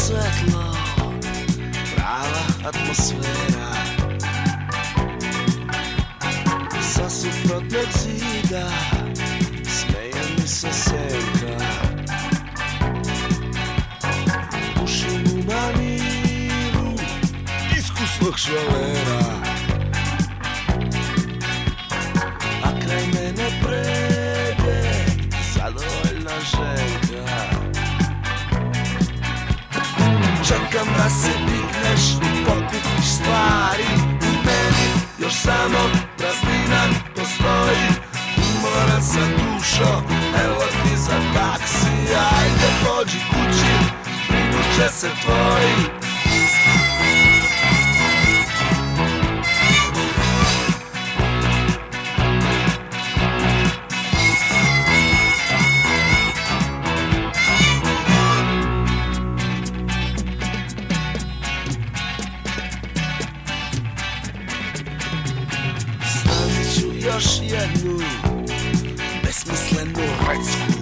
svetlo, prava atmosfera. Sa suprotnog zida smeje mi se senka. Pušim u maniru iskusnog švalera, a kraj mene prede zadovoljna ženka. Čekam da se digneš i pokupiš stvari. U meni još samo praznina postoji. Umoran sam dušo, evo ti za taksi. Ajde pođi kući, brinut će se tvoji. Još jednu besmislenu recku.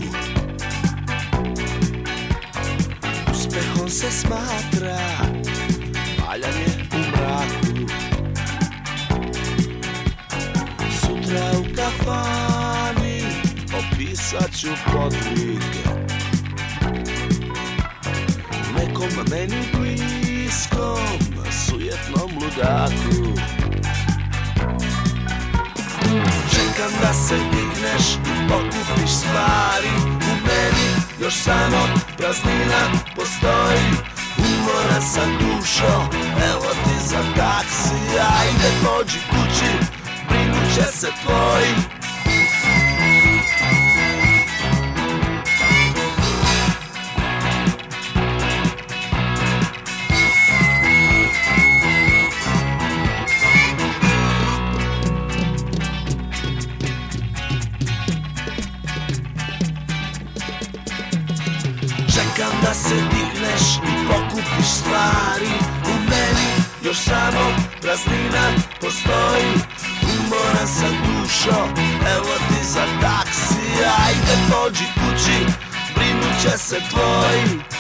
Uspehom se smatra valjanje u mraku. Sutra u kafani opisat ću podvig nekom meni bliskom sujetnom ludaku. Čekam da se digneš i pokupiš stvari. U meni još samo praznina postoji. Umoran sam dušo, evo ti za taksi. Ajde pođi kući, brinut će se tvoji. Čekam da se digneš i pokupiš stvari. U meni još samo praznina postoji. Umoran sam dušo, evo ti za taksi. Ajde pođi kući, brinut će se tvoji.